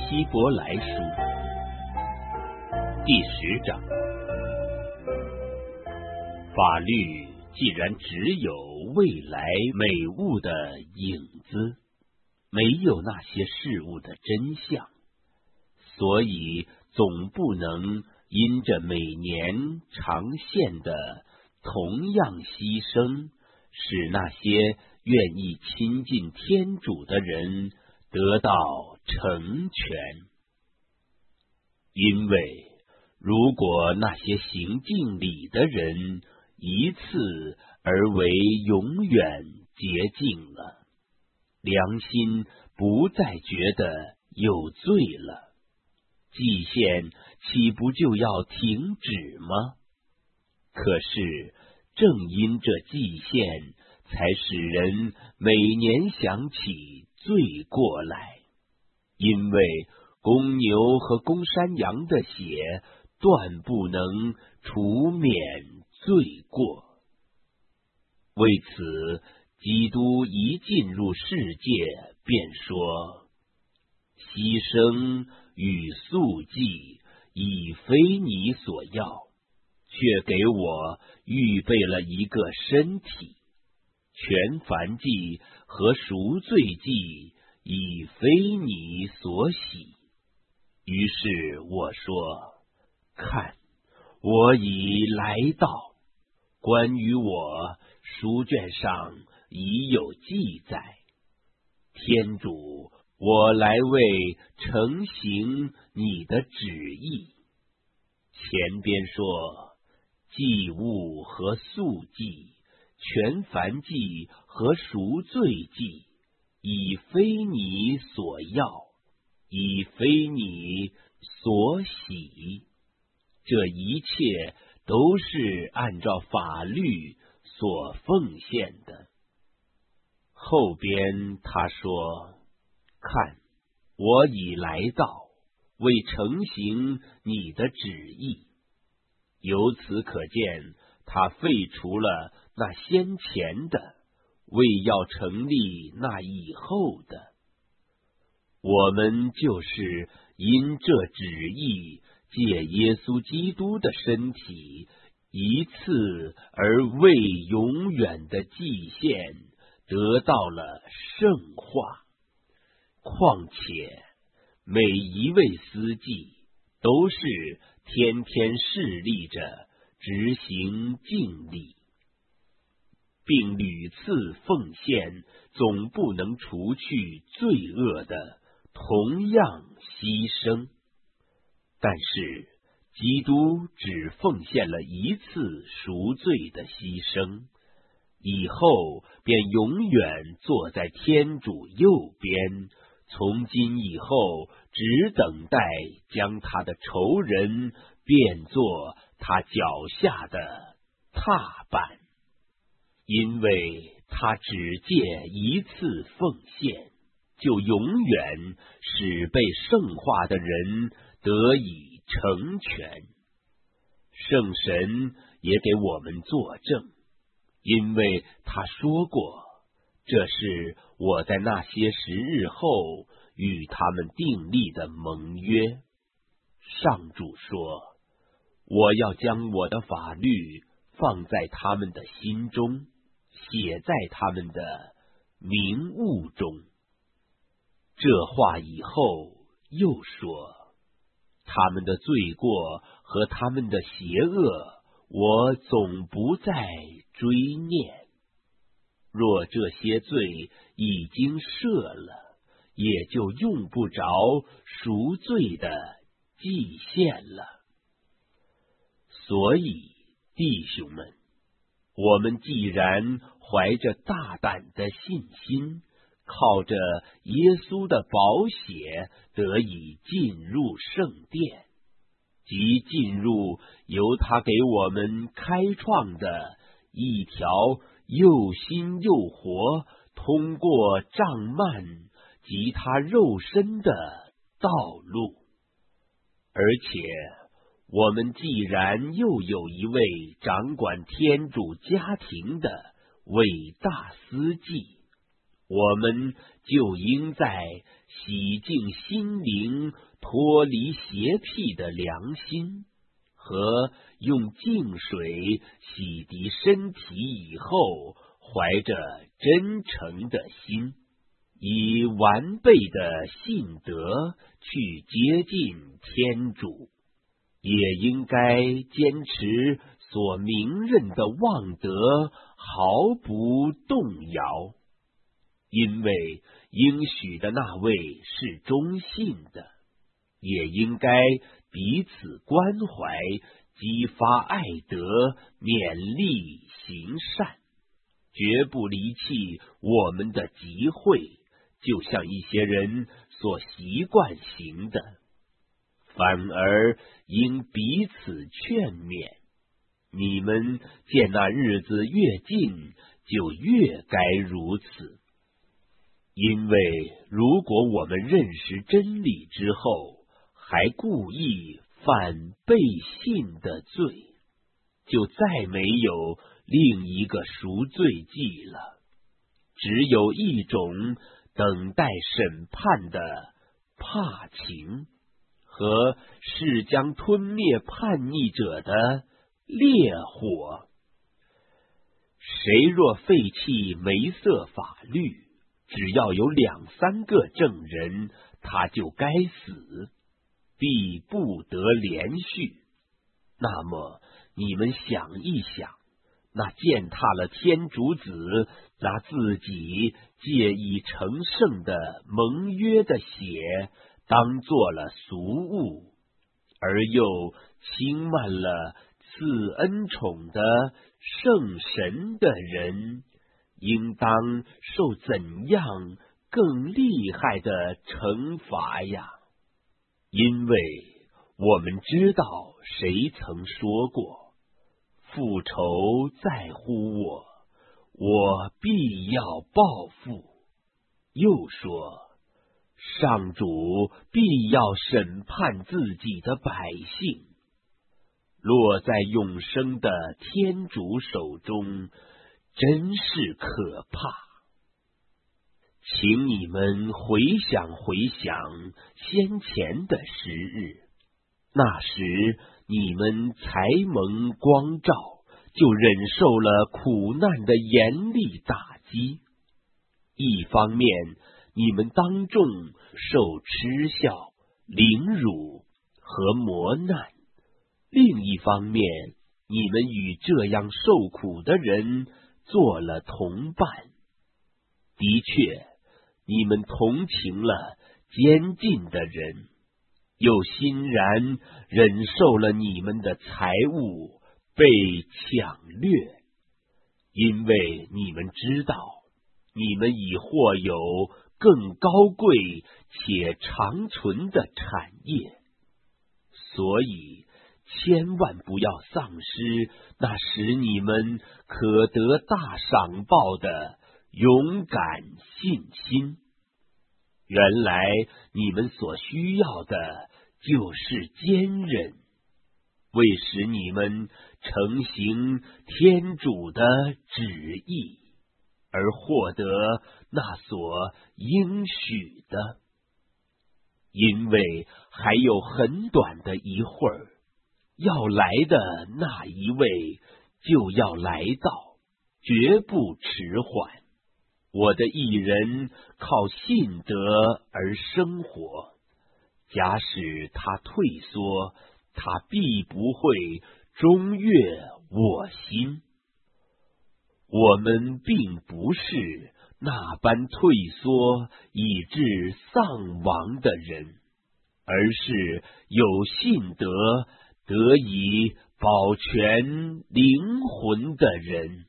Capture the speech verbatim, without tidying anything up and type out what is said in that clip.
希伯来书第十章。法律既然只有未来美物的影子，没有那些事物的真相，所以总不能因着每年常现的同样牺牲，使那些愿意亲近天主的人得到成全。因为如果那些行敬礼的人一次而为永远洁净了，良心不再觉得有罪了，祭献岂不就要停止吗？可是正因这祭献，才使人每年想起罪过来，因为公牛和公山羊的血断不能除免罪过。为此，基督一进入世界，便说：牺牲与素祭已非你所要，却给我预备了一个身体。全燔祭和赎罪祭已非你所喜。于是我说：看，我已来到，关于我书卷上已有记载。天主，我来为成行你的旨意。前边说，祭物和素祭，全燔祭和赎罪祭，已非你所要，已非你所喜。这一切都是按照法律所奉献的。后边他说：看，我已来到，为成行你的旨意。由此可见，他废除了那先前的，为要成立那以后的。我们就是因这旨意，借耶稣基督的身体，一次而为永远的祭献，得到了圣化。况且每一位司祭都是天天侍立着执行敬礼，并屡次奉献，总不能除去罪恶的同样牺牲。但是基督只奉献了一次赎罪的牺牲，以后便永远坐在天主右边，从今以后只等待将他的仇人变作他脚下的踏板。因为他只借一次奉献，就永远使被圣化的人得以成全。圣神也给我们作证，因为他说过，这是我在那些时日后与他们订立的盟约。上主说，我要将我的法律放在他们的心中，写在他们的明物中。这话以后又说，他们的罪过和他们的邪恶，我总不再追念。若这些罪已经赦了，也就用不着赎罪的祭献了。所以弟兄们，我们既然怀着大胆的信心，靠着耶稣的宝血得以进入圣殿，即进入由他给我们开创的一条又新又活，通过帐幔及他肉身的道路。而且我们既然又有一位掌管天主家庭的伟大司祭， 我们就应在洗净心灵、脱离邪僻的良心和用净水洗涤身体以后，怀着真诚的心，以完备的信德去接近天主，也应该坚持所明认的望德，毫不动摇，因为应许的那位是忠信的，也应该彼此关怀，激发爱德，勉励行善，绝不离弃我们的集会，就像一些人所习惯行的，反而应彼此劝勉。你们见那日子越近，就越该如此。因为如果我们认识真理之后，还故意犯背信的罪，就再没有另一个赎罪祭了，只有一种等待审判的怕情和是将吞灭叛逆者的烈火。谁若废弃梅瑟法律，只要有两三个证人，他就该死，必不得连续。那么你们想一想，那践踏了天主子拿自己借以成圣的盟约的血当做了俗物，而又轻慢了赐恩宠的圣神的人，应当受怎样更厉害的惩罚呀？因为我们知道谁曾说过，复仇在乎我，我必要报复。又说，上主必要审判自己的百姓，落在永生的天主手中，真是可怕。请你们回想回想先前的时日，那时你们才蒙光照，就忍受了苦难的严厉打击。一方面，你们当众受嗤笑、凌辱和磨难；另一方面，你们与这样受苦的人做了同伴。的确，你们同情了监禁的人，又欣然忍受了你们的财物被抢掠，因为你们知道，你们已获有更高贵且长存的产业，所以千万不要丧失那使你们可得大赏报的勇敢信心。原来你们所需要的就是坚韧，为使你们承行天主的旨意，而获得那所应许的。因为还有很短的一会儿，要来的那一位就要来到，绝不迟缓。我的义人靠信德而生活，假使他退缩，他必不会中悦我心。我们并不是那般退缩以致丧亡的人，而是有信德得以保全灵魂的人。